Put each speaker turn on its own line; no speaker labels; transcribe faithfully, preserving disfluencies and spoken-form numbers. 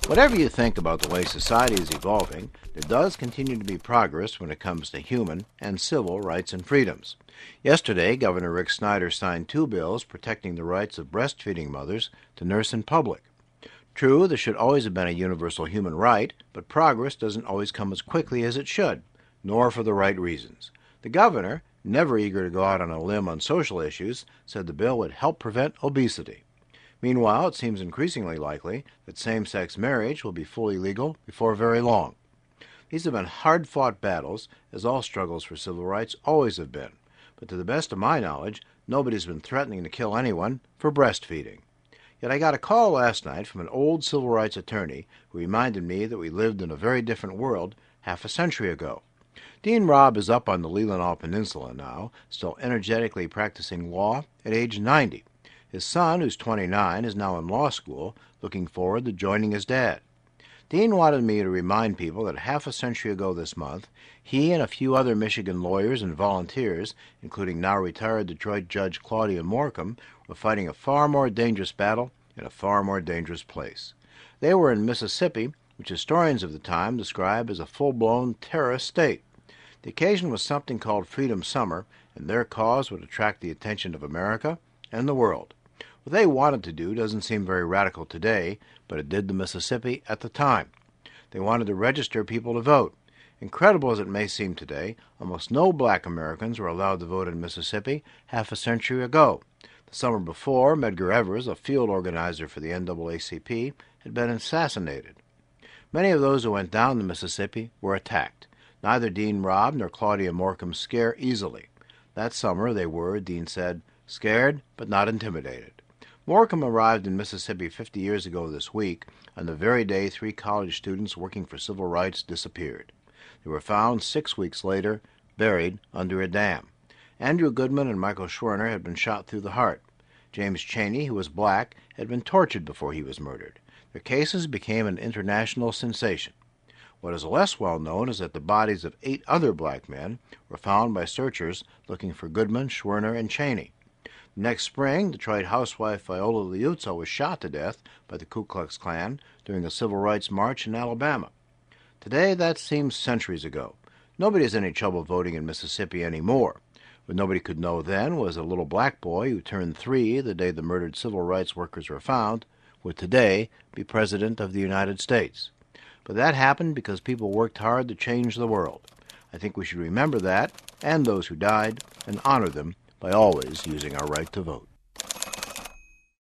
Whatever you think about the way society is evolving, there does continue to be progress when it comes to human and civil rights and freedoms. Yesterday, Governor Rick Snyder signed two bills protecting the rights of breastfeeding mothers to nurse in public. True, there should always have been a universal human right, but progress doesn't always come as quickly as it should, nor for the right reasons. The governor, never eager to go out on a limb on social issues, said the bill would help prevent obesity. Meanwhile, it seems increasingly likely that same-sex marriage will be fully legal before very long. These have been hard-fought battles, as all struggles for civil rights always have been. But to the best of my knowledge, nobody's been threatening to kill anyone for breastfeeding. Yet I got a call last night from an old civil rights attorney who reminded me that we lived in a very different world half a century ago. Dean Robb is up on the Leelanau Peninsula now, still energetically practicing law at age ninety. His son, who's twenty-nine, is now in law school, looking forward to joining his dad. Dean wanted me to remind people that half a century ago this month, he and a few other Michigan lawyers and volunteers, including now retired Detroit Judge Claudia Morcom, were fighting a far more dangerous battle in a far more dangerous place. They were in Mississippi, which historians of the time describe as a full-blown terrorist state. The occasion was something called Freedom Summer, and their cause would attract the attention of America and the world. What they wanted to do doesn't seem very radical today, but it did to Mississippi at the time. They wanted to register people to vote. Incredible as it may seem today, almost no black Americans were allowed to vote in Mississippi half a century ago. The summer before, Medgar Evers, a field organizer for the N double A C P, had been assassinated. Many of those who went down to Mississippi were attacked. Neither Dean Robb nor Claudia Morcom scare easily. That summer they were, Dean said, scared but not intimidated. Morcom arrived in Mississippi fifty years ago this week, on the very day three college students working for civil rights disappeared. They were found six weeks later, buried under a dam. Andrew Goodman and Michael Schwerner had been shot through the heart. James Chaney, who was black, had been tortured before he was murdered. Their cases became an international sensation. What is less well known is that the bodies of eight other black men were found by searchers looking for Goodman, Schwerner, and Chaney. Next spring, Detroit housewife Viola Liuzzo was shot to death by the Ku Klux Klan during a civil rights march in Alabama. Today, that seems centuries ago. Nobody has any trouble voting in Mississippi anymore. What nobody could know then was a little black boy who turned three the day the murdered civil rights workers were found would today be President of the United States. But that happened because people worked hard to change the world. I think we should remember that, and those who died, and honor them by always using our right to vote.